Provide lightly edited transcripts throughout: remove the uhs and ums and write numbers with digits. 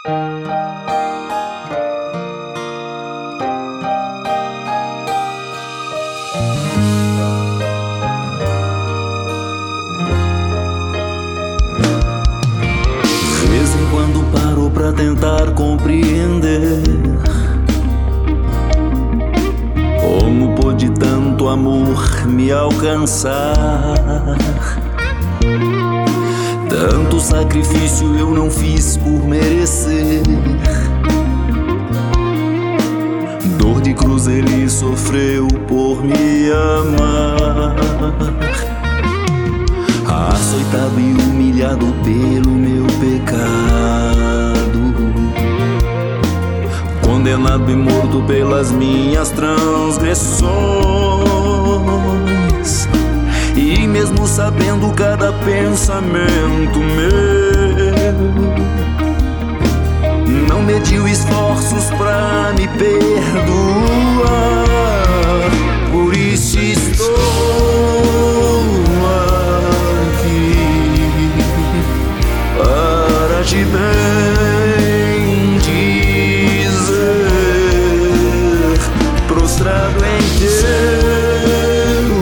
De vez em quando paro pra tentar compreender como pôde tanto amor me alcançar. Tanto sacrifício eu não fiz por merecer. Dor de cruz ele sofreu por me amar. Açoitado e humilhado pelo meu pecado, condenado e morto pelas minhas transgressões. E mesmo sabendo cada pensamento meu, não mediu esforços pra me perdoar. Por isso estou aqui para te bendizer, prostrado em teu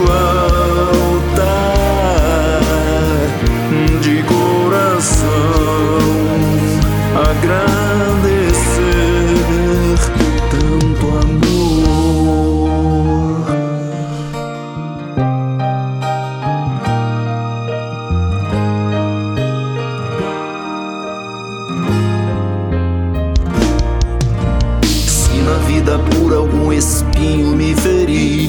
altar, de coração agradecer tanto amor. Se na vida por algum espinho me feri,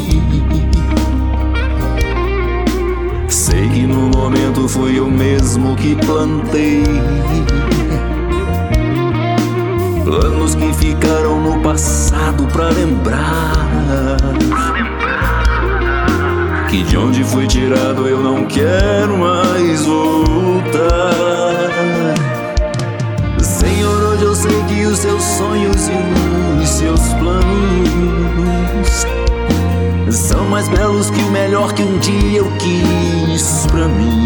sei que no momento fui eu mesmo que plantei planos que ficaram no passado pra lembrar que de onde fui tirado eu não quero mais voltar. Senhor, hoje eu sei que os seus sonhos e os seus planos são mais belos que o melhor que um dia eu quis pra mim.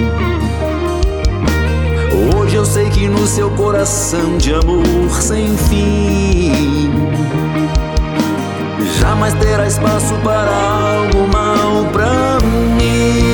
Hoje eu sei que no seu coração de amor sem fim jamais terá espaço para algo mal pra mim.